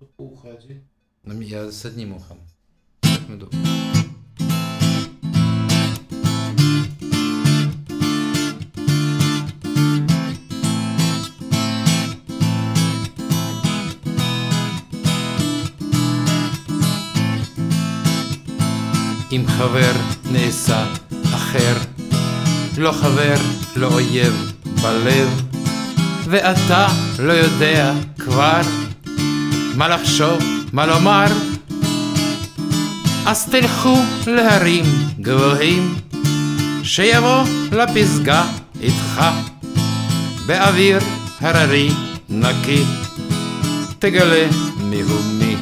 уходи. Я с одним ухом. Секунду. אם חבר נעשה אחר, לא חבר, לא אויב בלב, ואתה לא יודע כבר מה לחשוב, מה לומר, אז תלכו להרים גבוהים, שיבוא לפסגה איתך, באוויר הררי נקי, תגלה מיהו מי.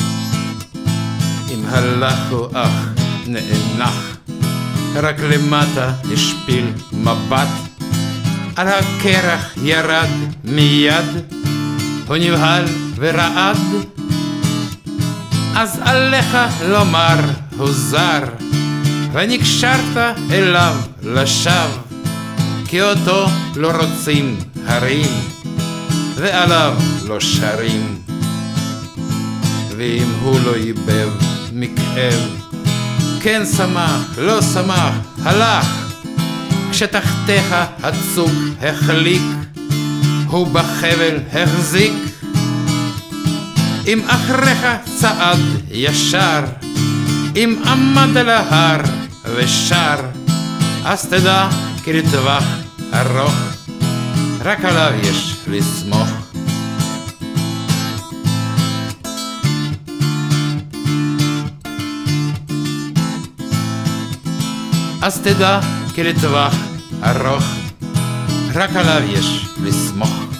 אם הלך הוא אך נאנח, רק למטה השפיל מבט, על הקרח ירד מיד, הוא נבהל ורעד, אז עליך לומר הוא זר, ונקשרת אליו לשווא, כי אותו לא רוצים הרים, ועליו לא שרים. ואם הוא לא ייבב מכאב, כן שמח, לא שמח, הלך, כשתחתיך הצוק החליק, הוא בחבל החזיק. אם אחריך צעד ישר, אם עמד על ההר ושר, אז תדע כי לטווח ארוך, רק עליו יש לסמוך. אז תדע כי לטווח ארוך, רק עליו יש לסמוך.